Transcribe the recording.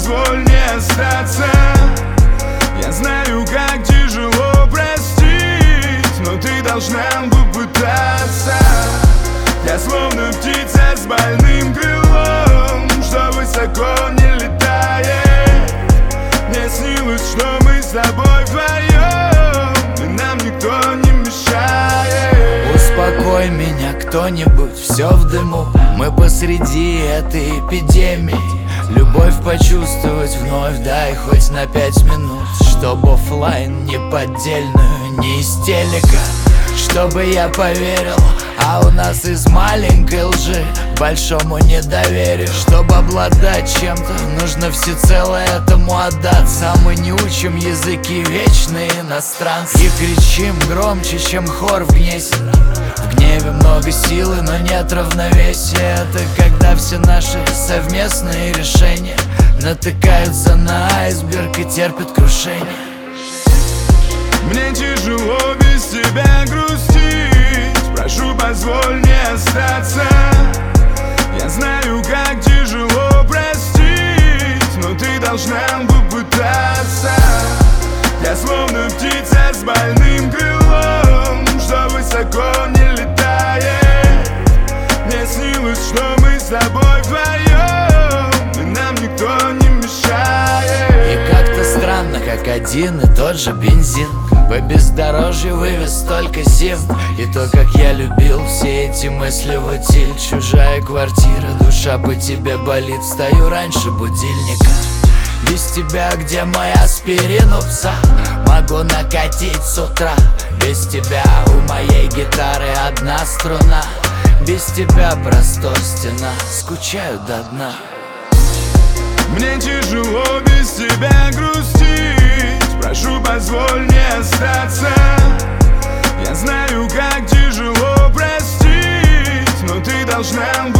позволь не остаться. Я знаю, как тяжело простить, но ты должна попытаться. Я словно птица с больным крылом, что высоко не летает. Мне снилось, что мы с тобой вдвоем, и нам никто не мешает. Успокой меня кто-нибудь, все в дыму. Мы посреди этой эпидемии. Любовь почувствовать вновь дай хоть на 5 минут. Чтобы оффлайн не поддельную, не из телека. Чтобы я поверил, а у нас из маленькой лжи к большому недоверию. Чтобы обладать чем-то, нужно всецело этому отдаться. А мы не учим языки вечные иностранцы и кричим громче, чем хор в Гнесе. В гневе много силы, но нет равновесия. Это когда все наши совместные решения натыкаются на айсберг и терпят крушение. Мне тяжело без тебя грустить, прошу, позволь не остаться. Я знаю, как тяжело простить, но ты должна попытаться. Я словно птица с больным крылом, что высоко не летает. Мне снилось, что мы с тобой вдвоем, и нам никто не мешает. И как-то странно, как один и тот же бензин по бездорожью вывез столько зим. И то, как я любил все эти мысли в утиль. Чужая квартира, душа по тебе болит. Встаю раньше будильника. Без тебя где мой аспирин у пса? Могу накатить с утра. Без тебя у моей гитары одна струна. Без тебя простор стена, скучаю до дна. Мне тяжело без тебя грустить, прошу, позволь не остаться. Я знаю, как тяжело простить, но ты должна